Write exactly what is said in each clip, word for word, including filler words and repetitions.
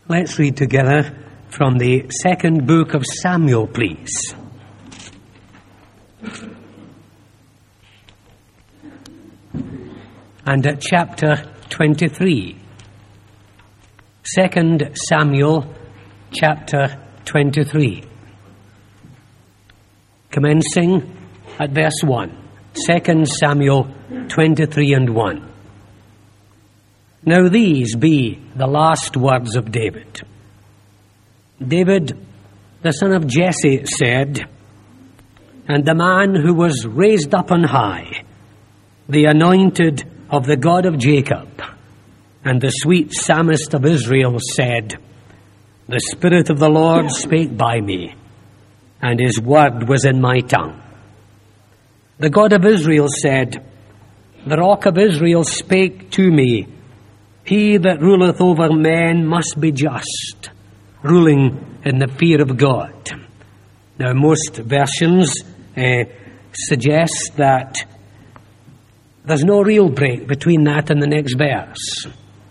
Let's read together from the second book of Samuel, please. And at chapter twenty-three. Second Samuel, chapter twenty-three. Commencing at verse one. Second Samuel twenty-three and one. Now these be the last words of David. David, the son of Jesse, said, and the man who was raised up on high, the anointed of the God of Jacob, and the sweet psalmist of Israel said, the Spirit of the Lord spake by me, and his word was in my tongue. The God of Israel said, the Rock of Israel spake to me, he that ruleth over men must be just, ruling in the fear of God. Now, most versions uh, suggest that there's no real break between that and the next verse.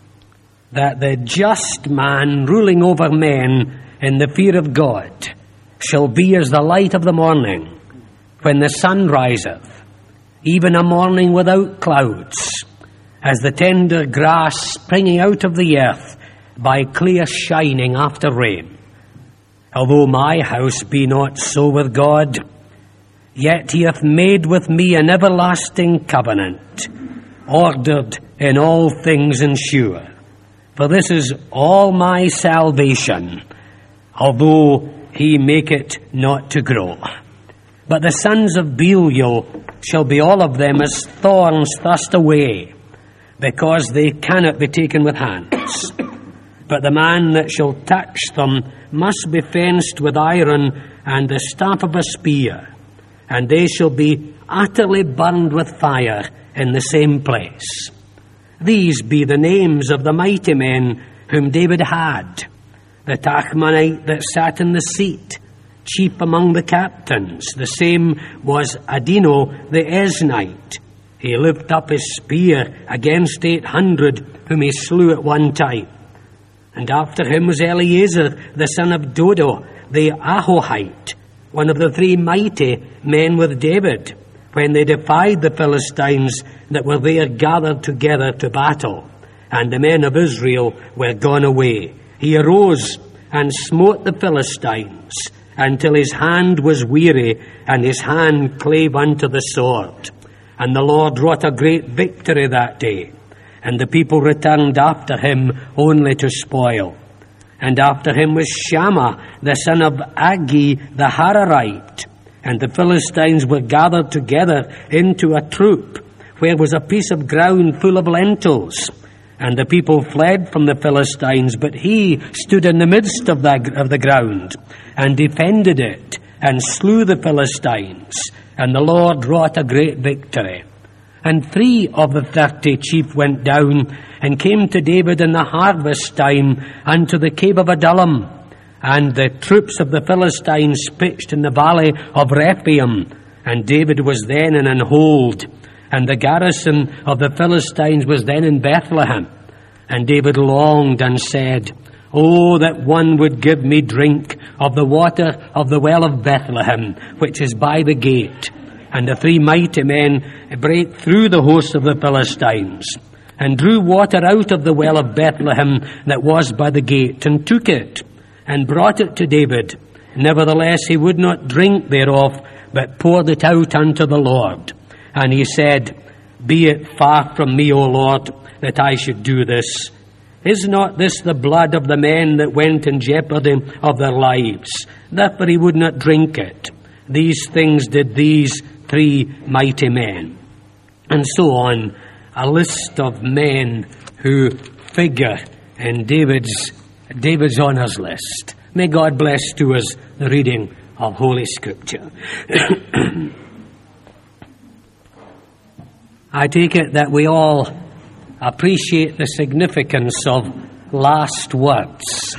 That the just man ruling over men in the fear of God shall be as the light of the morning, when the sun riseth, even a morning without clouds, as the tender grass springing out of the earth by clear shining after rain. Although my house be not so with God, yet he hath made with me an everlasting covenant, ordered in all things and sure. For this is all my salvation, although he make it not to grow. But the sons of Belial shall be all of them as thorns thrust away, because they cannot be taken with hands. But the man that shall touch them must be fenced with iron and the staff of a spear, and they shall be utterly burned with fire in the same place. These be the names of the mighty men whom David had. The Tachmonite that sat in the seat, chief among the captains, the same was Adino the Eznite. He lifted up his spear against eight hundred, whom he slew at one time. And after him was Eleazar, the son of Dodo, the Ahohite, one of the three mighty men with David, when they defied the Philistines that were there gathered together to battle, and the men of Israel were gone away. He arose and smote the Philistines, until his hand was weary, and his hand clave unto the sword. And the Lord wrought a great victory that day, and the people returned after him only to spoil. And after him was Shammah, the son of Agi the Hararite. And the Philistines were gathered together into a troop, where was a piece of ground full of lentils. And the people fled from the Philistines, but he stood in the midst of the, of the ground, and defended it, and slew the Philistines. And the Lord wrought a great victory. And three of the thirty chief went down, and came to David in the harvest time unto the cave of Adullam. And the troops of the Philistines pitched in the valley of Rephaim, and David was then in an hold, and the garrison of the Philistines was then in Bethlehem. And David longed and said, Oh, that one would give me drink of the water of the well of Bethlehem, which is by the gate. And the three mighty men brake through the host of the Philistines, and drew water out of the well of Bethlehem that was by the gate, and took it, and brought it to David. Nevertheless he would not drink thereof, but poured it out unto the Lord. And he said, Be it far from me, O Lord, that I should do this. Is not this the blood of the men that went in jeopardy of their lives? Therefore he would not drink it. These things did these three mighty men. And so on, a list of men who figure in David's, David's honours list. May God bless to us the reading of Holy Scripture. I take it that we all appreciate the significance of last words.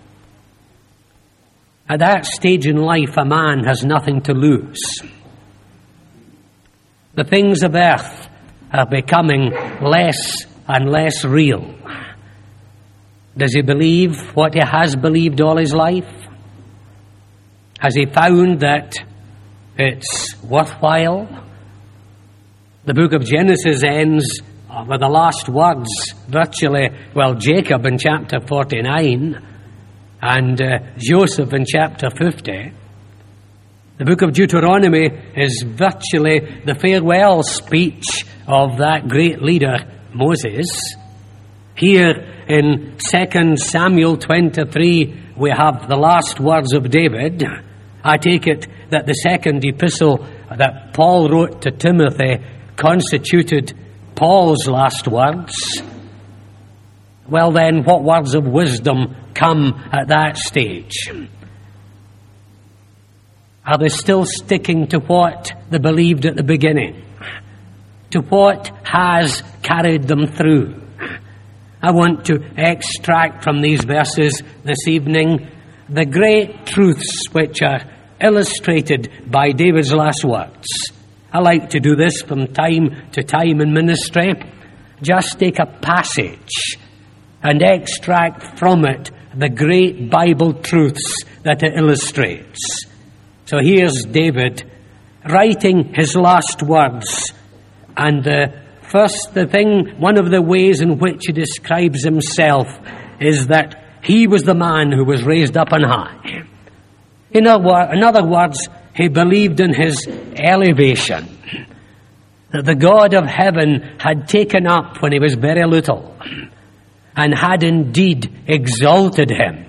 At that stage in life, a man has nothing to lose. The things of earth are becoming less and less real. Does he believe what he has believed all his life? Has he found that it's worthwhile? The book of Genesis ends with the last words, virtually, well, Jacob in chapter forty-nine and uh, Joseph in chapter fifty. The book of Deuteronomy is virtually the farewell speech of that great leader, Moses. Here in Second Samuel twenty-three, we have the last words of David. I take it that the second epistle that Paul wrote to Timothy constituted Paul's last words. Well then, what words of wisdom come at that stage? Are they still sticking to what they believed at the beginning? To what has carried them through? I want to extract from these verses this evening the great truths which are illustrated by David's last words. I like to do this from time to time in ministry. Just take a passage and extract from it the great Bible truths that it illustrates. So here's David writing his last words, and the first the thing, one of the ways in which he describes himself is that he was the man who was raised up on high. In other words, he believed in his elevation, that the God of heaven had taken up when he was very little and had indeed exalted him.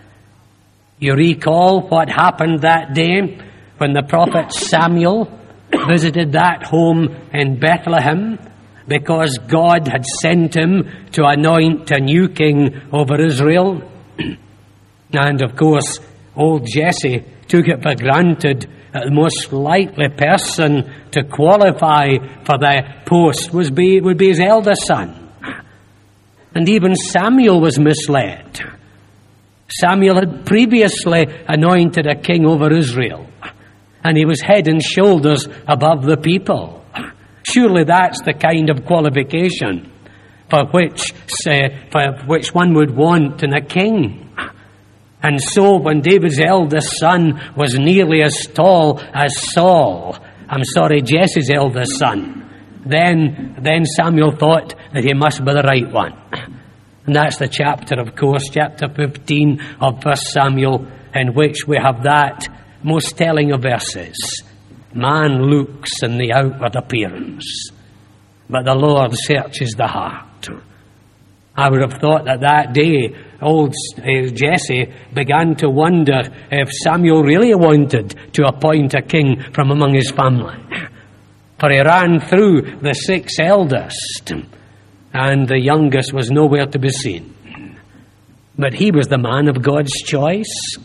You recall what happened that day when the prophet Samuel visited that home in Bethlehem because God had sent him to anoint a new king over Israel. And of course, old Jesse took it for granted that the most likely person to qualify for the post was be, would be his eldest son. And even Samuel was misled. Samuel had previously anointed a king over Israel, and he was head and shoulders above the people. Surely that's the kind of qualification for which, uh, for which one would want in a king. And so when David's eldest son was nearly as tall as Saul, I'm sorry, Jesse's eldest son, then, then Samuel thought that he must be the right one. And that's the chapter, of course, chapter fifteen of First Samuel, in which we have that most telling of verses. Man looks in the outward appearance, but the Lord searches the heart. I would have thought that that day, old Jesse began to wonder if Samuel really wanted to appoint a king from among his family. For he ran through the six eldest, and the youngest was nowhere to be seen. But he was the man of God's choice.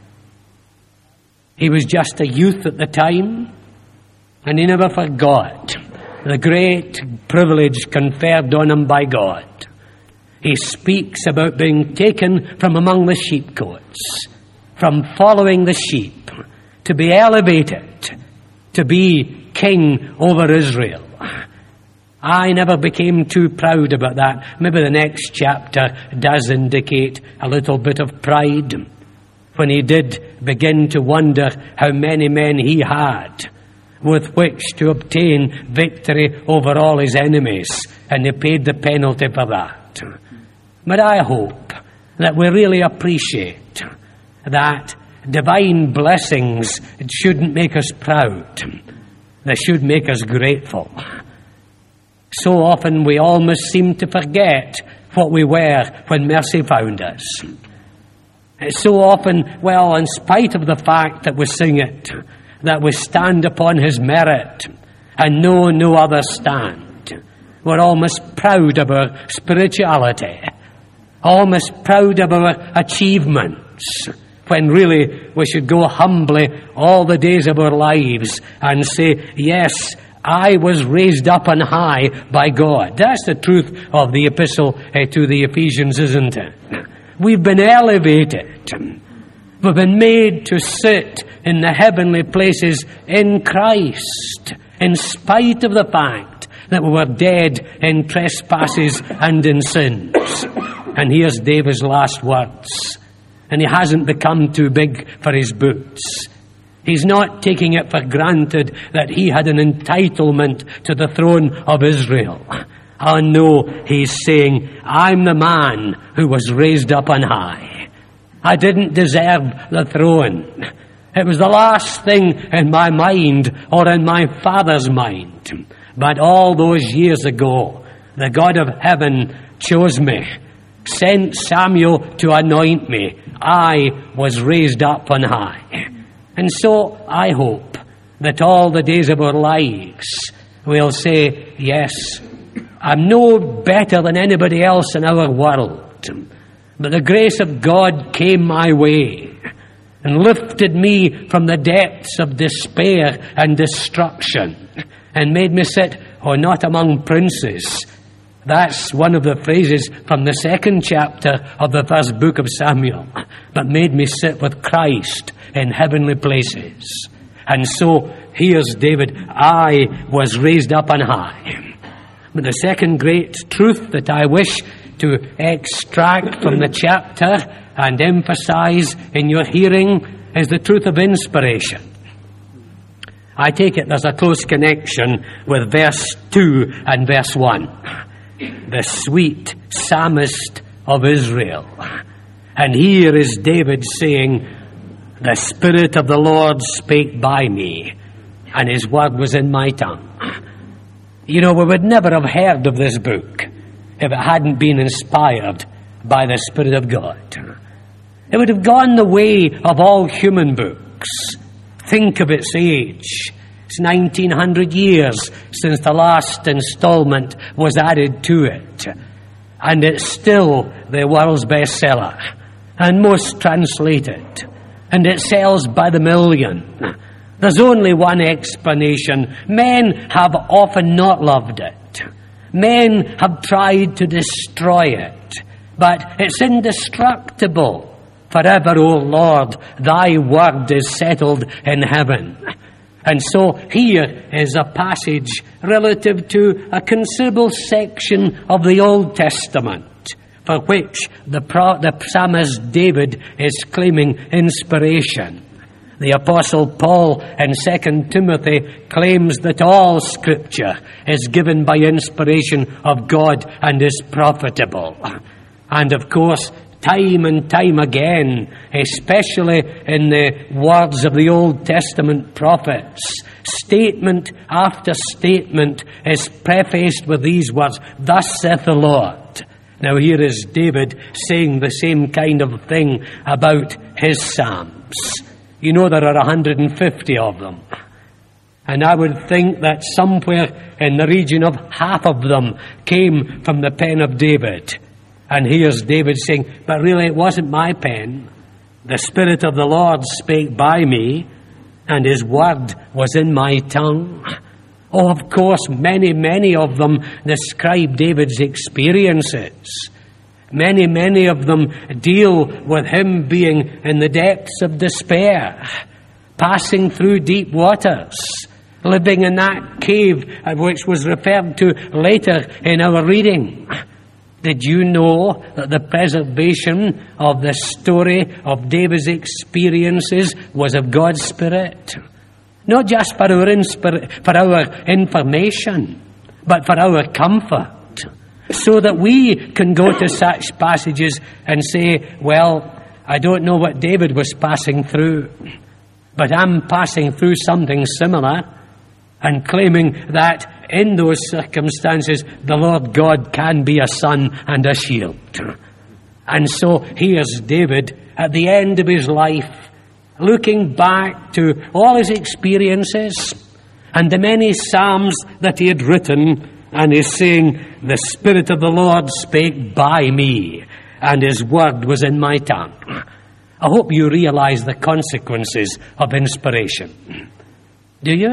He was just a youth at the time, and he never forgot the great privilege conferred on him by God. He speaks about being taken from among the sheepcotes, from following the sheep, to be elevated, to be king over Israel. I never became too proud about that. Maybe the next chapter does indicate a little bit of pride, when he did begin to wonder how many men he had with which to obtain victory over all his enemies, and he paid the penalty for that. But I hope that we really appreciate that divine blessings shouldn't make us proud. They should make us grateful. So often we almost seem to forget what we were when mercy found us. So often, well, in spite of the fact that we sing it, that we stand upon his merit and know no other stand, we're almost proud of our spirituality, almost proud of our achievements, when really we should go humbly all the days of our lives and say, yes, I was raised up on high by God. That's the truth of the epistle uh, to the Ephesians, isn't it? We've been elevated. We've been made to sit in the heavenly places in Christ, in spite of the fact that we were dead in trespasses and in sins. And here's David's last words. And he hasn't become too big for his boots. He's not taking it for granted that he had an entitlement to the throne of Israel. Oh no, he's saying, I'm the man who was raised up on high. I didn't deserve the throne. It was the last thing in my mind or in my father's mind. But all those years ago, the God of heaven chose me, sent Samuel to anoint me. I was raised up on high. And so I hope that all the days of our lives we'll say, yes, I'm no better than anybody else in our world, but the grace of God came my way and lifted me from the depths of despair and destruction and made me sit, oh, not among princes. That's one of the phrases from the second chapter of the first book of Samuel, but made me sit with Christ in heavenly places. And so here's David, I was raised up on high. But the second great truth that I wish to extract from the chapter and emphasize in your hearing is the truth of inspiration. I take it there's a close connection with verse two and verse one. The sweet psalmist of Israel. And here is David saying, the Spirit of the Lord spake by me, and his word was in my tongue. You know, we would never have heard of this book if it hadn't been inspired by the Spirit of God. It would have gone the way of all human books. Think of its age. It's nineteen hundred years since the last installment was added to it. And it's still the world's bestseller and most translated. And it sells by the million. There's only one explanation. Men have often not loved it. Men have tried to destroy it. But it's indestructible. Forever, O Lord, thy word is settled in heaven. And so here is a passage relative to a considerable section of the Old Testament for which the, pro- the psalmist David is claiming inspiration. The Apostle Paul in Second Timothy claims that all Scripture is given by inspiration of God and is profitable. And of course, time and time again, especially in the words of the Old Testament prophets, statement after statement is prefaced with these words, thus saith the Lord. Now here is David saying the same kind of thing about his Psalms. You know there are one hundred fifty of them. And I would think that somewhere in the region of half of them came from the pen of David. And here's David saying, but really it wasn't my pen. The Spirit of the Lord spake by me, and his word was in my tongue. Oh, of course, many, many of them describe David's experiences. Many, many of them deal with him being in the depths of despair, passing through deep waters, living in that cave which was referred to later in our reading. Did you know that the preservation of the story of David's experiences was of God's Spirit? Not just for our, inspir- for our information, but for our comfort. So that we can go to such passages and say, well, I don't know what David was passing through, but I'm passing through something similar, and claiming that in those circumstances the Lord God can be a sun and a shield. And so here's David at the end of his life, looking back to all his experiences and the many psalms that he had written, and he's saying, the Spirit of the Lord spake by me, and his word was in my tongue. I hope you realize the consequences of inspiration. Do you?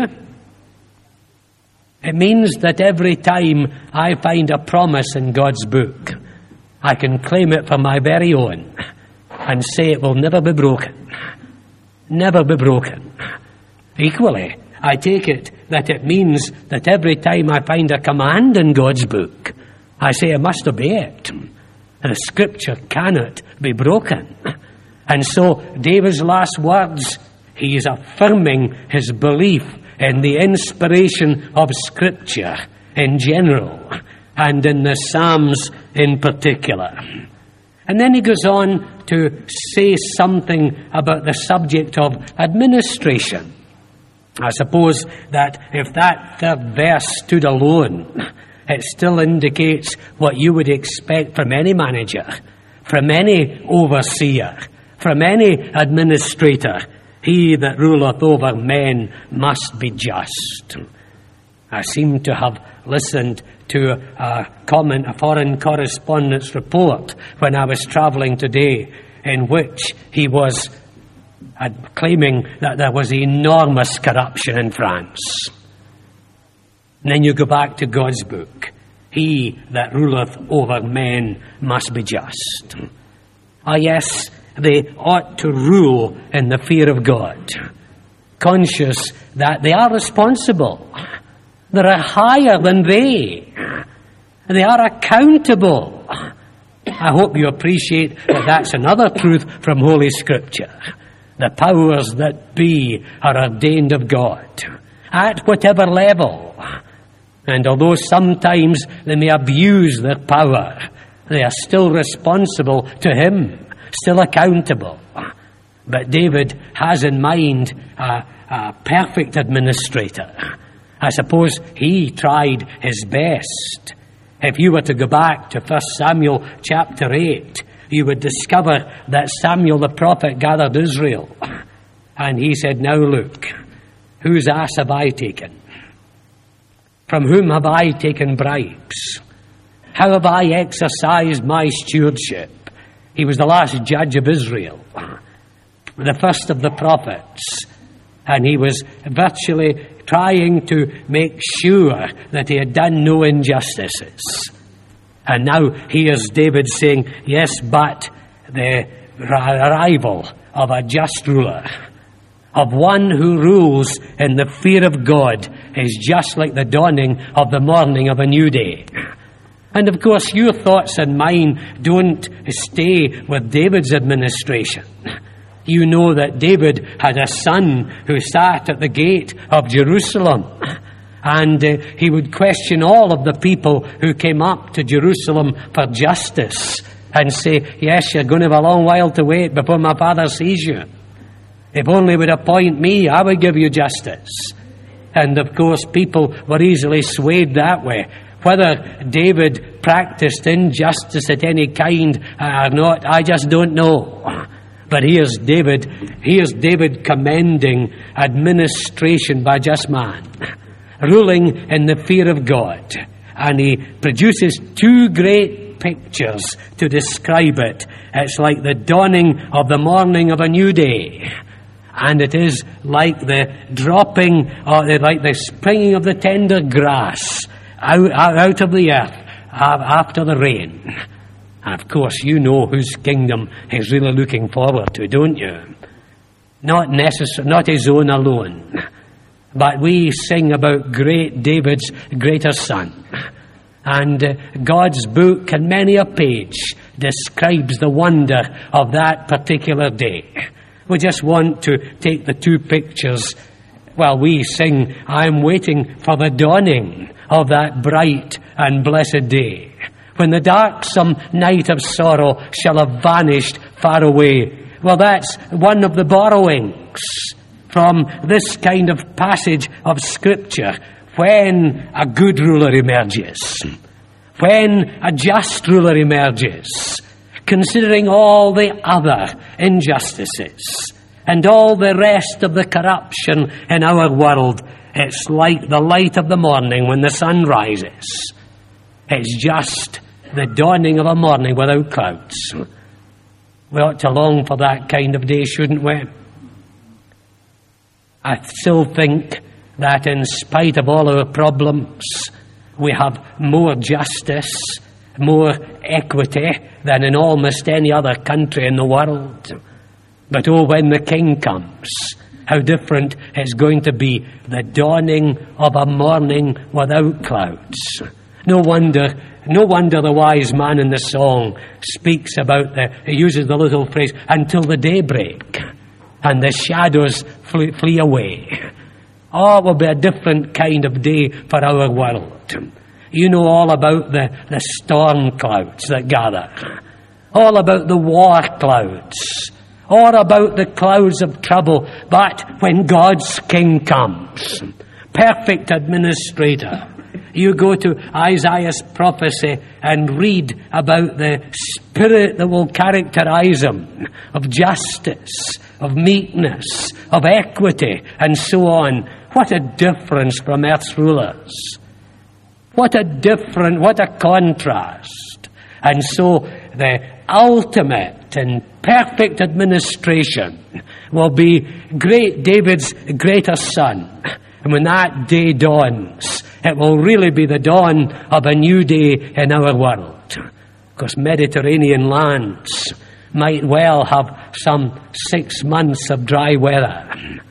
It means that every time I find a promise in God's book, I can claim it for my very own and say it will never be broken. Never be broken. Equally, I take it that it means that every time I find a command in God's book, I say I must obey it. The Scripture cannot be broken. And so David's last words, he is affirming his belief in the inspiration of Scripture in general and in the Psalms in particular. And then he goes on to say something about the subject of administration. I suppose that if that third verse stood alone, it still indicates what you would expect from any manager, from any overseer, from any administrator. He that ruleth over men must be just. I seem to have listened to a comment, a foreign correspondent's report when I was travelling today, in which he was uh, claiming that there was enormous corruption in France. And then you go back to God's book. He that ruleth over men must be just. Ah, yes, they ought to rule in the fear of God, conscious that they are responsible. They are higher than they. They are accountable. I hope you appreciate that that's another truth from Holy Scripture. The powers that be are ordained of God, at whatever level. And although sometimes they may abuse their power, they are still responsible to Him, still accountable. But David has in mind a, a perfect administrator. I suppose he tried his best. If you were to go back to First Samuel chapter eight, you would discover that Samuel the prophet gathered Israel. And he said, now look, whose ass have I taken? From whom have I taken bribes? How have I exercised my stewardship? He was the last judge of Israel, the first of the prophets. And he was virtually trying to make sure that he had done no injustices. And now here's David saying, yes, but the arrival of a just ruler, of one who rules in the fear of God, is just like the dawning of the morning of a new day. And of course, your thoughts and mine don't stay with David's administration. You know that David had a son who sat at the gate of Jerusalem, and uh, he would question all of the people who came up to Jerusalem for justice and say, yes, you're going to have a long while to wait before my father sees you. If only he would appoint me, I would give you justice. And of course, people were easily swayed that way. Whether David practiced injustice at any kind or not, I just don't know. But here's David, here's David commending administration by just man, ruling in the fear of God. And he produces two great pictures to describe it. It's like the dawning of the morning of a new day. And it is like the dropping, or like the springing of the tender grass out, out of the earth after the rain. And of course, you know whose kingdom he's really looking forward to, don't you? Not necess- not his own alone. But we sing about great David's greater son. And uh, God's book, in many a page, describes the wonder of that particular day. We just want to take the two pictures while we sing, I'm waiting for the dawning of that bright and blessed day, when the darksome night of sorrow shall have vanished far away. Well, that's one of the borrowings from this kind of passage of Scripture. When a good ruler emerges, when a just ruler emerges, considering all the other injustices and all the rest of the corruption in our world, it's like the light of the morning when the sun rises. It's just the dawning of a morning without clouds. We ought to long for that kind of day, shouldn't we? I still think that in spite of all our problems, we have more justice, more equity than in almost any other country in the world. But oh, when the King comes, how different it's going to be. The dawning of a morning without clouds. No wonder, no wonder the wise man in the song speaks about the, he uses the little phrase, until the daybreak and the shadows flee, flee away. Oh, it will be a different kind of day for our world. You know all about the, the storm clouds that gather, all about the war clouds, all about the clouds of trouble. But when God's King comes, perfect administrator, you go to Isaiah's prophecy and read about the spirit that will characterize him, of justice, of meekness, of equity, and so on. What a difference from earth's rulers. What a different, what a contrast. And so the ultimate and perfect administration will be great David's greater son. And when that day dawns, it will really be the dawn of a new day in our world. Because Mediterranean lands might well have some six months of dry weather.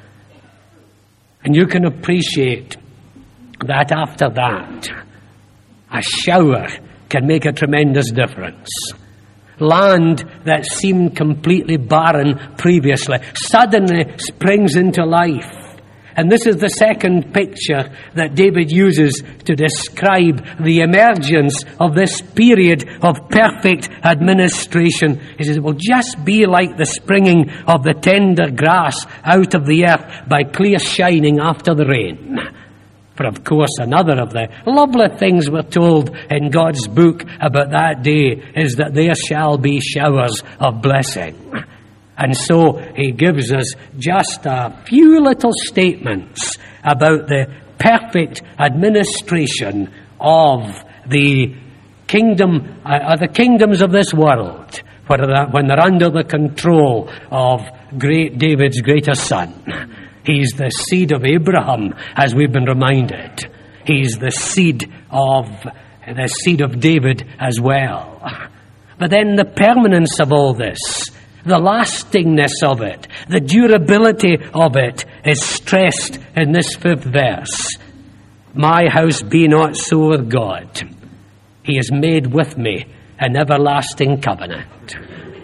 And you can appreciate that after that, a shower can make a tremendous difference. Land that seemed completely barren previously suddenly springs into life. And this is the second picture that David uses to describe the emergence of this period of perfect administration. He says, it will just be like the springing of the tender grass out of the earth by clear shining after the rain. For of course, another of the lovely things we're told in God's book about that day is that there shall be showers of blessing. And so he gives us just a few little statements about the perfect administration of the kingdom, uh, the kingdoms of this world, when they're under the control of great David's greater son. He's the seed of Abraham, as we've been reminded. He's the seed of the seed of David as well. But then the permanence of all this, the lastingness of it, the durability of it is stressed in this fifth verse. My house be not so with God. He has made with me an everlasting covenant.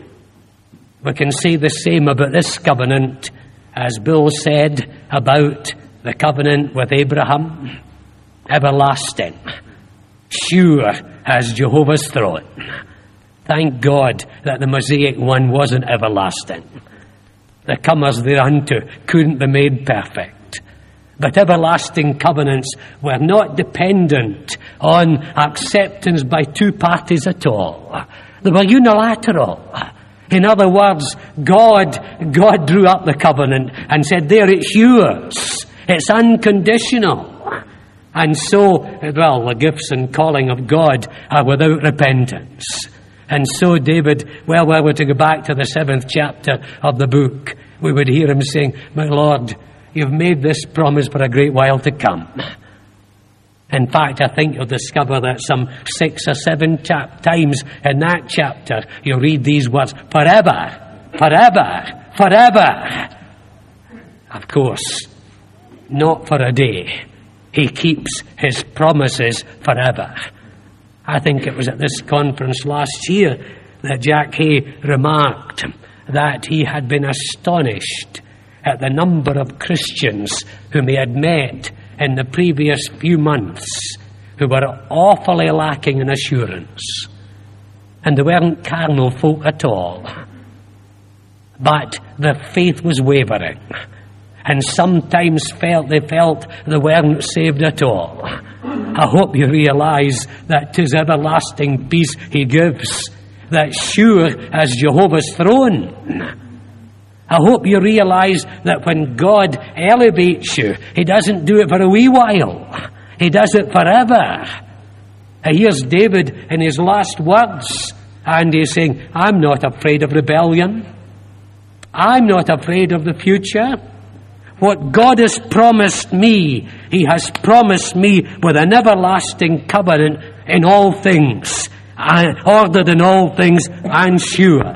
We can say the same about this covenant as Bill said about the covenant with Abraham. Everlasting, sure as Jehovah's throne. Thank God that the Mosaic one wasn't everlasting. The comers thereunto couldn't be made perfect. But everlasting covenants were not dependent on acceptance by two parties at all. They were unilateral. In other words, God, God drew up the covenant and said, there, it's yours. It's unconditional. And so, well, the gifts and calling of God are without repentance. And so David, well, were we to go back to the seventh chapter of the book, we would hear him saying, my Lord, you've made this promise for a great while to come. In fact, I think you'll discover that some six or seven chap- times in that chapter, you'll read these words, forever, forever, forever. Of course, not for a day. He keeps his promises forever. I think it was at this conference last year that Jack Hay remarked that he had been astonished at the number of Christians whom he had met in the previous few months who were awfully lacking in assurance. And they weren't carnal folk at all. But their faith was wavering. And sometimes felt they felt they weren't saved at all. I hope you realise that 'tis everlasting peace he gives, that's sure as Jehovah's throne. I hope you realise that when God elevates you, he doesn't do it for a wee while. He does it forever. And here's David in his last words, and he's saying, I'm not afraid of rebellion. I'm not afraid of the future. What God has promised me, he has promised me with an everlasting covenant in all things, ordered in all things, and sure.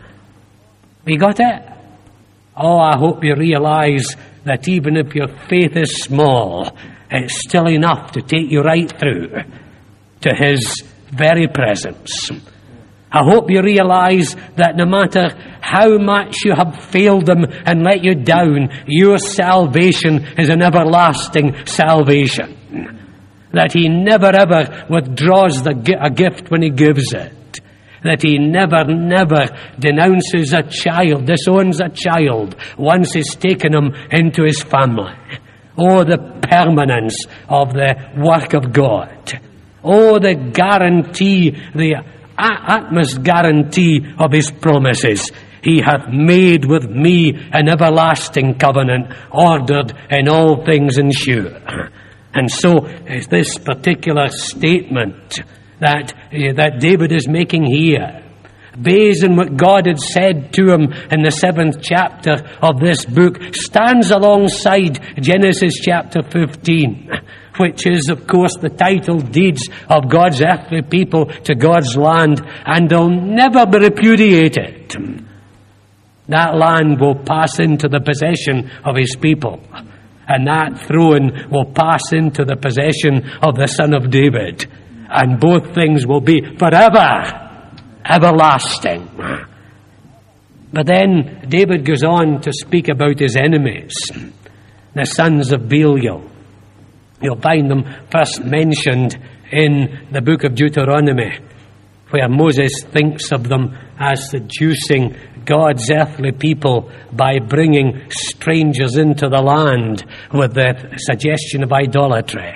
We got it? Oh, I hope you realise that even if your faith is small, it's still enough to take you right through. to his very presence. I hope you realize that no matter how much you have failed him and let you down, your salvation is an everlasting salvation. That he never ever withdraws the, a gift when he gives it. That he never, never denounces a child, disowns a child once he's taken him into his family. Oh, the permanence of the work of God. Oh, the guarantee, the utmost guarantee of his promises. He hath made with me an everlasting covenant, ordered in all things and sure. And so, this particular statement that, uh, that David is making here, based on what God had said to him in the seventh chapter of this book, stands alongside Genesis chapter fifteen, which is, of course, the title deeds of God's earthly people to God's land, and will never be repudiated. That land will pass into the possession of his people, and that throne will pass into the possession of the Son of David, and both things will be forever, everlasting. But then David goes on to speak about his enemies, the sons of Belial. You'll find them first mentioned in the book of Deuteronomy, where Moses thinks of them as seducing God's earthly people by bringing strangers into the land with the suggestion of idolatry.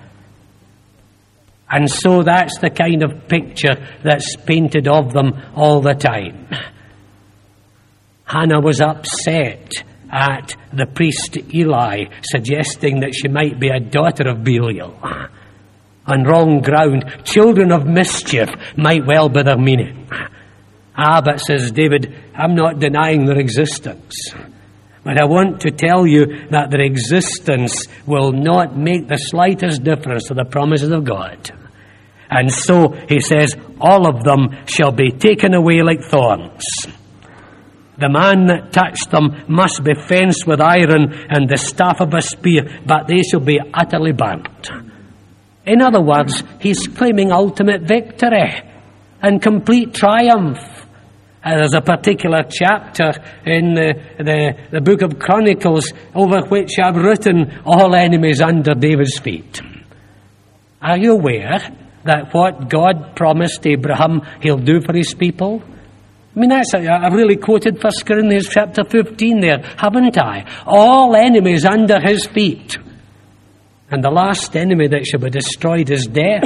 And so that's the kind of picture that's painted of them all the time. Hannah was upset at the priest Eli suggesting that she might be a daughter of Belial. On wrong ground, children of mischief might well be their meaning. Ah, but says David, I'm not denying their existence. But I want to tell you that their existence will not make the slightest difference to the promises of God. And so he says, all of them shall be taken away like thorns. The man that touched them must be fenced with iron and the staff of a spear, but they shall be utterly burnt. In other words, he's claiming ultimate victory and complete triumph. And there's a particular chapter in the, the, the book of Chronicles over which I've written all enemies under David's feet. Are you aware that what God promised Abraham he'll do for his people? I mean, that's, a, I've really quoted First Corinthians chapter fifteen there, haven't I? All enemies under his feet. And the last enemy that shall be destroyed is death.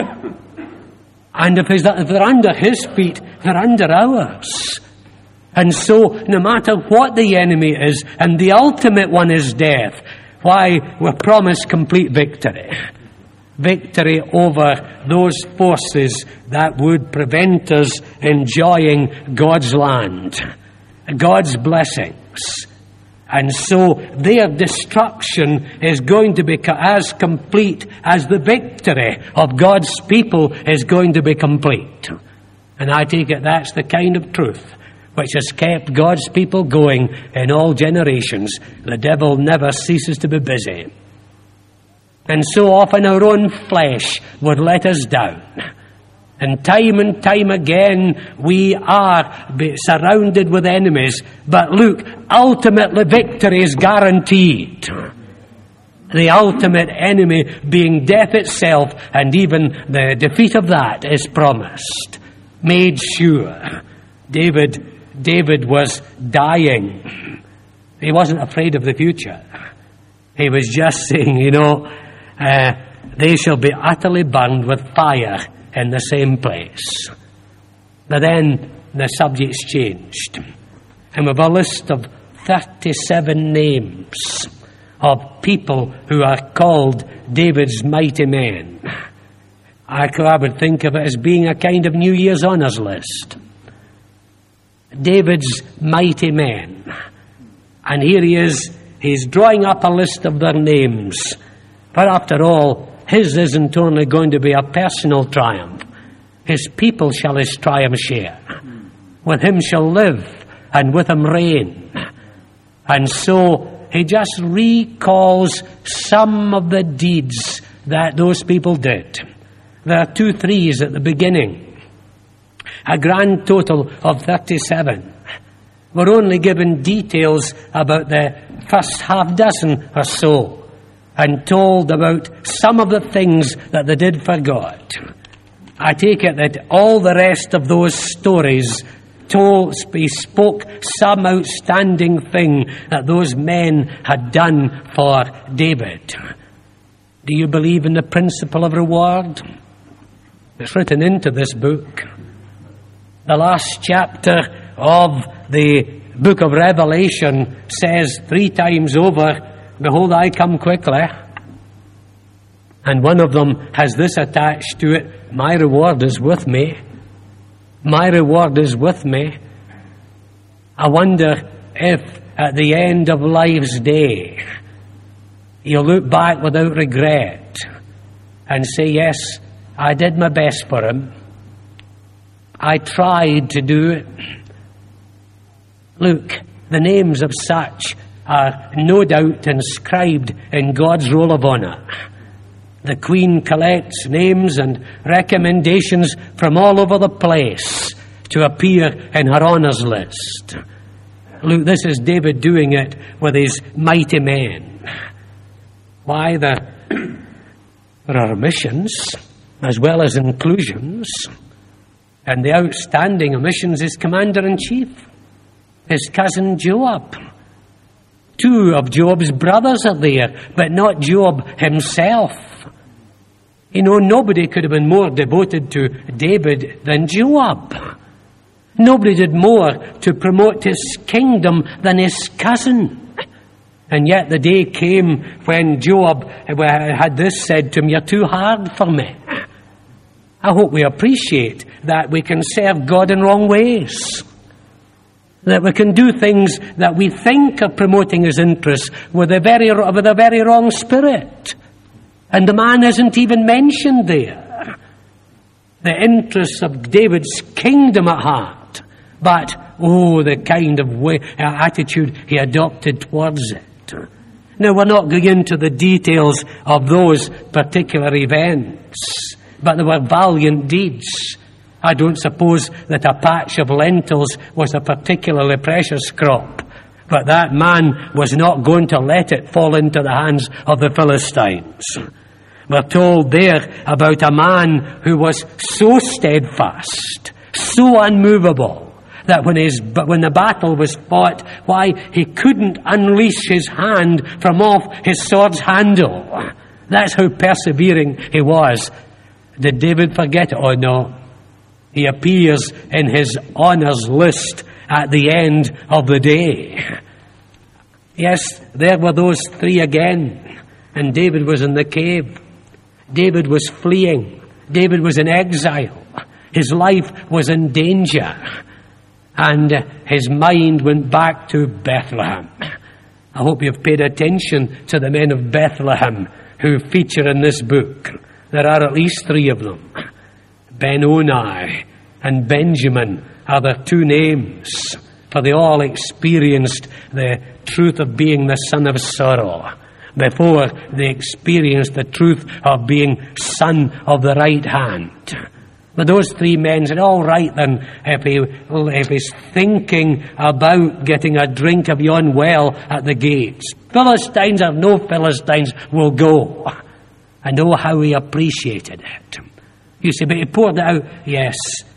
And if, if they're under his feet, they're under ours. And so, no matter what the enemy is, and the ultimate one is death, why, we're promised complete victory. Victory over those forces that would prevent us enjoying God's land, God's blessings. And so their destruction is going to be as complete as the victory of God's people is going to be complete. And I take it that's the kind of truth which has kept God's people going in all generations. The devil never ceases to be busy. And so often our own flesh would let us down. And time and time again we are surrounded with enemies. But look, ultimately victory is guaranteed. The ultimate enemy being death itself, and even the defeat of that is promised, made sure. David, David was dying. He wasn't afraid of the future. He was just saying, you know, Uh, they shall be utterly burned with fire in the same place. But then the subject's changed. And we have a list of thirty-seven names of people who are called David's mighty men. I, I would think of it as being a kind of New Year's honours list. David's mighty men. And here he is, he's drawing up a list of their names. But after all, his isn't only going to be a personal triumph. His people shall his triumph share. With him shall live, and with him reign. And so he just recalls some of the deeds that those people did. There are two threes at the beginning. A grand total of thirty-seven. We're only given details about the first half dozen or so, and told about some of the things that they did for God. I take it that all the rest of those stories told, spoke some outstanding thing that those men had done for David. Do you believe in the principle of reward? It's written into this book. The last chapter of the book of Revelation says three times over, "Behold, I come quickly." And one of them has this attached to it: "My reward is with me. My reward is with me." I wonder if at the end of life's day you'll look back without regret and say, "Yes, I did my best for him. I tried to do it." Look, the names of such are no doubt inscribed in God's roll of honour. The Queen collects names and recommendations from all over the place to appear in her honours list. Look, this is David doing it with his mighty men. Why, there, there are omissions as well as inclusions. And the outstanding omissions is Commander-in-Chief, his cousin Joab. Two of Joab's brothers are there, but not Joab himself. You know, nobody could have been more devoted to David than Joab. Nobody did more to promote his kingdom than his cousin. And yet the day came when Joab had this said to him: "You're too hard for me." I hope we appreciate that we can serve God in wrong ways. That we can do things that we think are promoting his interests with a very, with a very wrong spirit. And the man isn't even mentioned there. The interests of David's kingdom at heart. But, oh, the kind of way, uh, attitude he adopted towards it. Now, we're not going into the details of those particular events, but they were valiant deeds. I don't suppose that a patch of lentils was a particularly precious crop, but that man was not going to let it fall into the hands of the Philistines. We're told there about a man who was so steadfast, so unmovable, that when his when the battle was fought, why, he couldn't unleash his hand from off his sword's handle. That's how persevering he was. Did David forget it? Oh, no. He appears in his honours list at the end of the day. Yes, there were those three again. And David was in the cave. David was fleeing. David was in exile. His life was in danger. And his mind went back to Bethlehem. I hope you've paid attention to the men of Bethlehem who feature in this book. There are at least three of them. Ben-Oni and Benjamin are their two names, for they all experienced the truth of being the son of sorrow before they experienced the truth of being son of the right hand. But those three men said, all right then, if, he, if he's thinking about getting a drink of yon well at the gates, Philistines or no Philistines will go. And oh, how he appreciated it. You say, but he poured it out. Yes.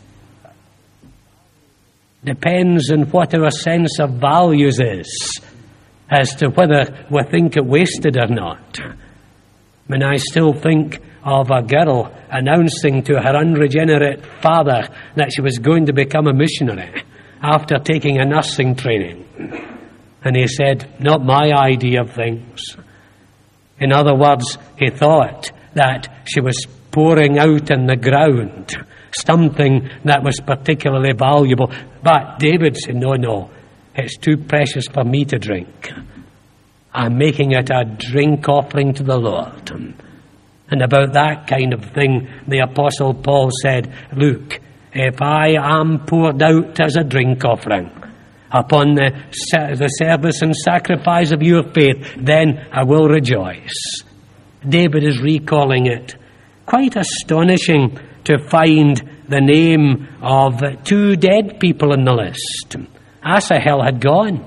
Depends on what our sense of values is as to whether we think it wasted or not. I mean, I still think of a girl announcing to her unregenerate father that she was going to become a missionary after taking a nursing training. And he said, not my idea of things. In other words, he thought that she was pouring out in the ground something that was particularly valuable. But David said, no, no, it's too precious for me to drink. I'm making it a drink offering to the Lord. And about that kind of thing, the Apostle Paul said, look, if I am poured out as a drink offering upon the, the service and sacrifice of your faith, then I will rejoice. David is recalling it quite astonishing to find the name of two dead people in the list. Asahel had gone.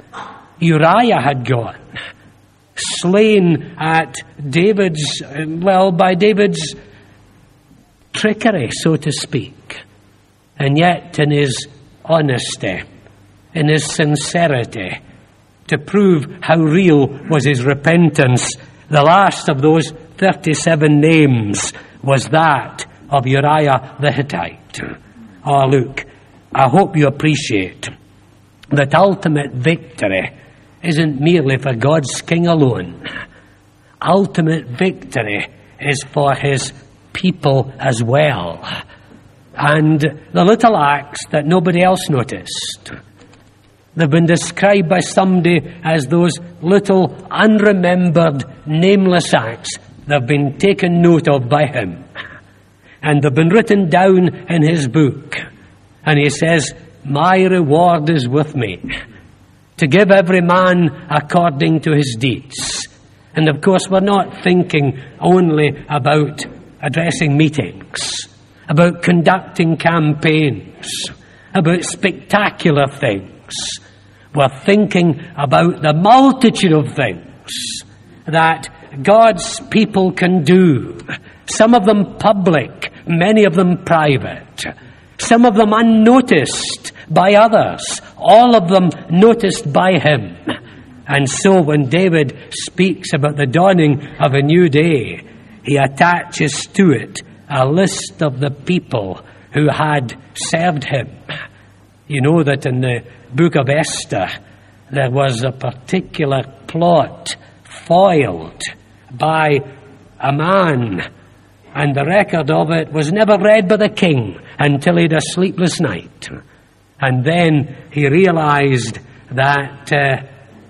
Uriah had gone. Slain at David's, well, by David's trickery, so to speak. And yet in his honesty, in his sincerity, to prove how real was his repentance, the last of those thirty-seven names was that of Uriah the Hittite. Oh, look, I hope you appreciate that ultimate victory isn't merely for God's king alone. Ultimate victory is for his people as well. And the little acts that nobody else noticed, they've been described by somebody as those little unremembered, nameless acts that have been taken note of by him. And they've been written down in his book. And he says, my reward is with me, to give every man according to his deeds. And of course, we're not thinking only about addressing meetings, about conducting campaigns, about spectacular things. We're thinking about the multitude of things that God's people can do. Some of them public, many of them private. Some of them unnoticed by others, all of them noticed by him. And so when David speaks about the dawning of a new day, he attaches to it a list of the people who had served him. You know that in the book of Esther, there was a particular plot foiled by a man, and the record of it was never read by the king until he had a sleepless night. And then he realized that uh,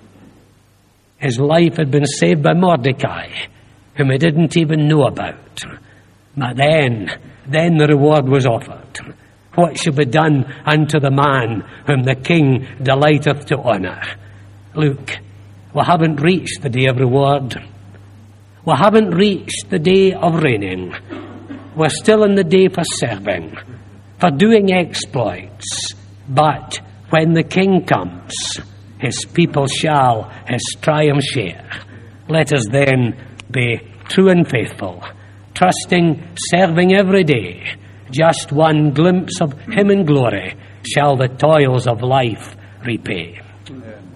his life had been saved by Mordecai, whom he didn't even know about. But then, then the reward was offered. What shall be done unto the man whom the king delighteth to honour? Look, we haven't reached the day of reward. We haven't reached the day of reigning. We're still in the day for serving, for doing exploits. But when the king comes, his people shall his triumph share. Let us then be true and faithful, trusting, serving every day. Just one glimpse of him in glory shall the toils of life repay. Amen.